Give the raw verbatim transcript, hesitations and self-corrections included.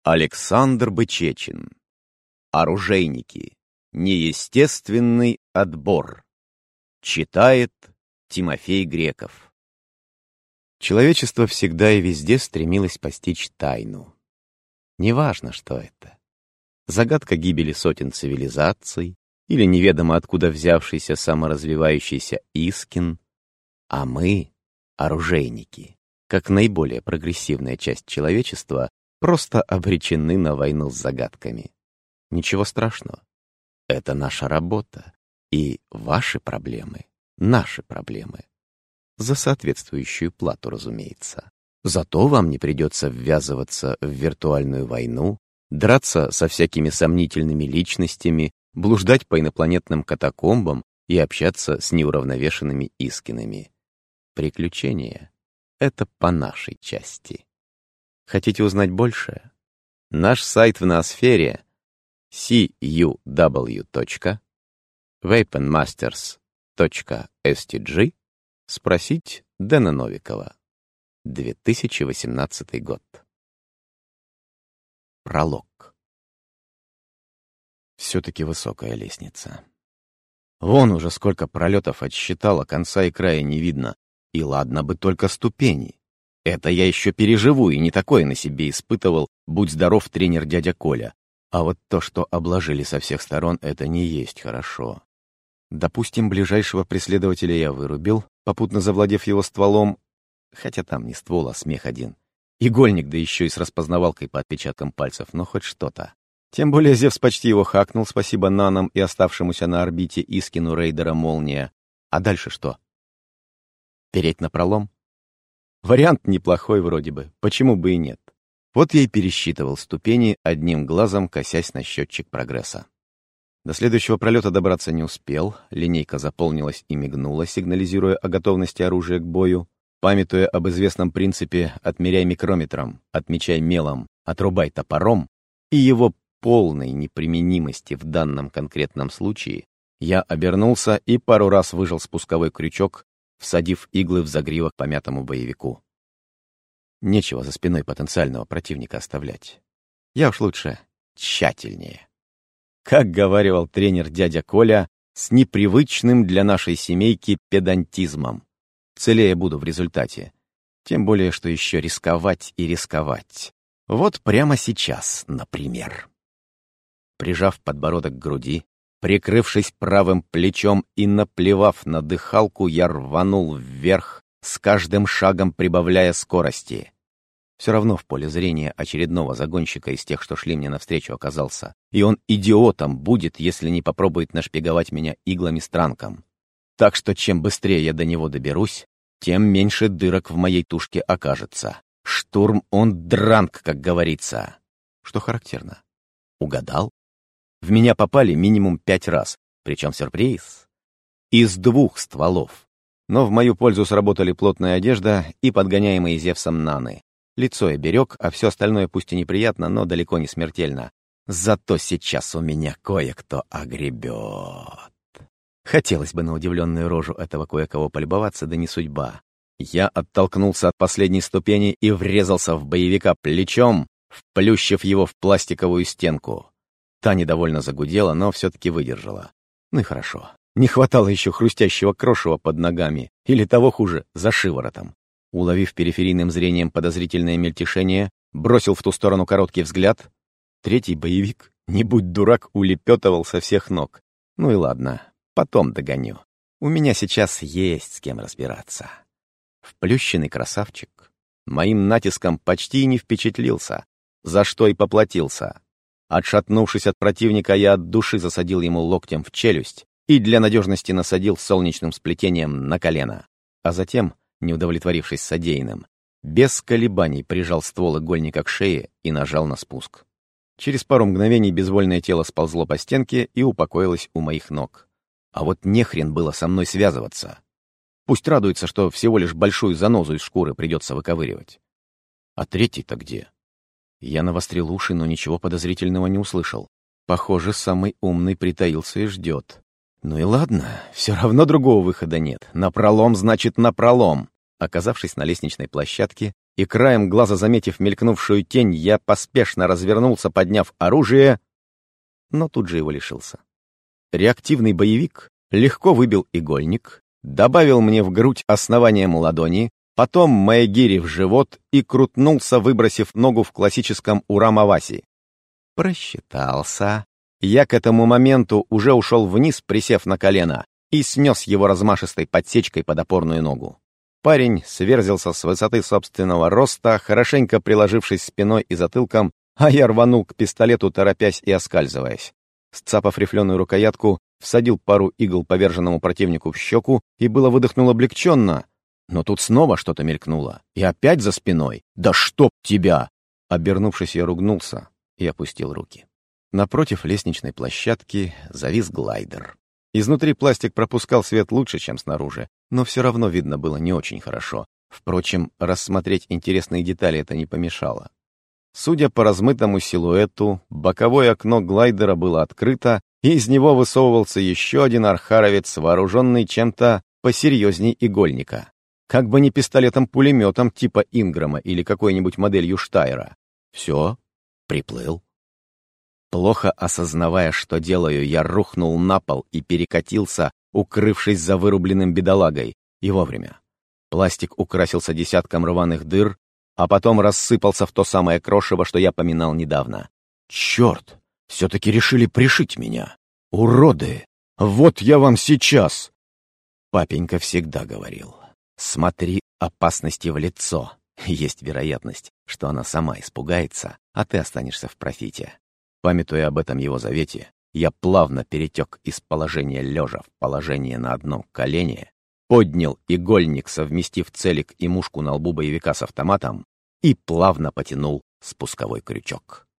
Александр Бычечин. Оружейники. Неестественный отбор. Читает Тимофей Греков. Человечество всегда и везде стремилось постичь тайну. Неважно, что это. Загадка гибели сотен цивилизаций или неведомо откуда взявшийся саморазвивающийся Искин. А мы, оружейники, как наиболее прогрессивная часть человечества, просто обречены на войну с загадками. Ничего страшного. Это наша работа. И ваши проблемы — наши проблемы. За соответствующую плату, разумеется. Зато вам не придется ввязываться в виртуальную войну, драться со всякими сомнительными личностями, блуждать по инопланетным катакомбам и общаться с неуравновешенными Искинами. Приключения — это по нашей части. Хотите узнать больше? Наш сайт в ноосфере си ю дабл ю точка вейпенмастерс точка эс ти джи. Спросить Дэна Новикова. две тысячи восемнадцатый год. Пролог. Все-таки высокая лестница. Вон уже сколько пролетов отсчитала, конца и края не видно. И ладно бы только ступени. Это я еще переживу, и не такое на себе испытывал, будь здоров, тренер дядя Коля. А вот то, что обложили со всех сторон, это не есть хорошо. Допустим, ближайшего преследователя я вырубил, попутно завладев его стволом, хотя там не ствол, а смех один. Игольник, да еще и с распознавалкой по отпечаткам пальцев, но хоть что-то. Тем более Зевс почти его хакнул, спасибо нанам и оставшемуся на орбите Искину рейдера Молния. А дальше что? Переть напролом? Вариант неплохой вроде бы, почему бы и нет. Вот я и пересчитывал ступени, одним глазом косясь на счетчик прогресса. До следующего пролета добраться не успел, линейка заполнилась и мигнула, сигнализируя о готовности оружия к бою. Памятуя об известном принципе «отмеряй микрометром, отмечай мелом, отрубай топором» и его полной неприменимости в данном конкретном случае, я обернулся и пару раз выжал спусковой крючок, всадив иглы в загривок помятому боевику. Нечего за спиной потенциального противника оставлять. Я уж лучше тщательнее. Как говаривал тренер дядя Коля, с непривычным для нашей семейки педантизмом. Целее буду в результате. Тем более, что еще рисковать и рисковать. Вот прямо сейчас, например. Прижав подбородок к груди, прикрывшись правым плечом и наплевав на дыхалку, я рванул вверх, с каждым шагом прибавляя скорости. Все равно в поле зрения очередного загонщика из тех, что шли мне навстречу, оказался. И он идиотом будет, если не попробует нашпиговать меня иглами-странком. Так что чем быстрее я до него доберусь, тем меньше дырок в моей тушке окажется. Штурм он дранг, как говорится. Что характерно. Угадал? В меня попали минимум пять раз, причем сюрприз. Из двух стволов. Но в мою пользу сработали плотная одежда и подгоняемые Зевсом наны. Лицо я берег, а все остальное пусть и неприятно, но далеко не смертельно. Зато сейчас у меня кое-кто огребет. Хотелось бы на удивленную рожу этого кое-кого полюбоваться, да не судьба. Я оттолкнулся от последней ступени и врезался в боевика плечом, вплющив его в пластиковую стенку. Та недовольно загудела, но все-таки выдержала. Ну и хорошо. Не хватало еще хрустящего крошева под ногами, или того хуже, за шиворотом. Уловив периферийным зрением подозрительное мельтешение, бросил в ту сторону короткий взгляд. Третий боевик, не будь дурак, улепетывал со всех ног. Ну и ладно, потом догоню. У меня сейчас есть с кем разбираться. Вплющенный красавчик моим натиском почти не впечатлился, за что и поплатился. Отшатнувшись от противника, я от души засадил ему локтем в челюсть и для надежности насадил солнечным сплетением на колено. А затем, не удовлетворившись содеянным, без колебаний прижал ствол игольника к шее и нажал на спуск. Через пару мгновений безвольное тело сползло по стенке и упокоилось у моих ног. А вот нехрен было со мной связываться. Пусть радуется, что всего лишь большую занозу из шкуры придется выковыривать. А третий-то где? Я навострил уши, но ничего подозрительного не услышал. Похоже, самый умный притаился и ждет. Ну и ладно, все равно другого выхода нет. Напролом значит напролом. Оказавшись на лестничной площадке, и краем глаза заметив мелькнувшую тень, я поспешно развернулся, подняв оружие, но тут же его лишился. Реактивный боевик легко выбил игольник, добавил мне в грудь основанием ладони, потом маягири в живот и крутнулся, выбросив ногу в классическом урамаваси. Просчитался. Я к этому моменту уже ушел вниз, присев на колено, и снес его размашистой подсечкой под опорную ногу. Парень сверзился с высоты собственного роста, хорошенько приложившись спиной и затылком, а я рванул к пистолету, торопясь и оскальзываясь. Сцапав рифленую рукоятку, всадил пару игл поверженному противнику в щеку и было выдохнул облегченно. Но тут снова что-то мелькнуло. И опять за спиной. «Да чтоб тебя!» Обернувшись, я ругнулся и опустил руки. Напротив лестничной площадки завис глайдер. Изнутри пластик пропускал свет лучше, чем снаружи, но все равно видно было не очень хорошо. Впрочем, рассмотреть интересные детали это не помешало. Судя по размытому силуэту, боковое окно глайдера было открыто, и из него высовывался еще один архаровец, вооруженный чем-то посерьезней игольника. Как бы не пистолетом-пулеметом типа Инграма или какой-нибудь моделью Штайра. Все, приплыл. Плохо осознавая, что делаю, я рухнул на пол и перекатился, укрывшись за вырубленным бедолагой. И вовремя. Пластик украсился десятком рваных дыр, а потом рассыпался в то самое крошево, что я поминал недавно. Черт! Все-таки решили пришить меня! Уроды! Вот я вам сейчас! Папенька всегда говорил: смотри опасности в лицо. Есть вероятность, что она сама испугается, а ты останешься в профите. Памятуя об этом его завете, я плавно перетек из положения лежа в положение на одном колене, поднял игольник, совместив целик и мушку на лбу боевика с автоматом, и плавно потянул спусковой крючок.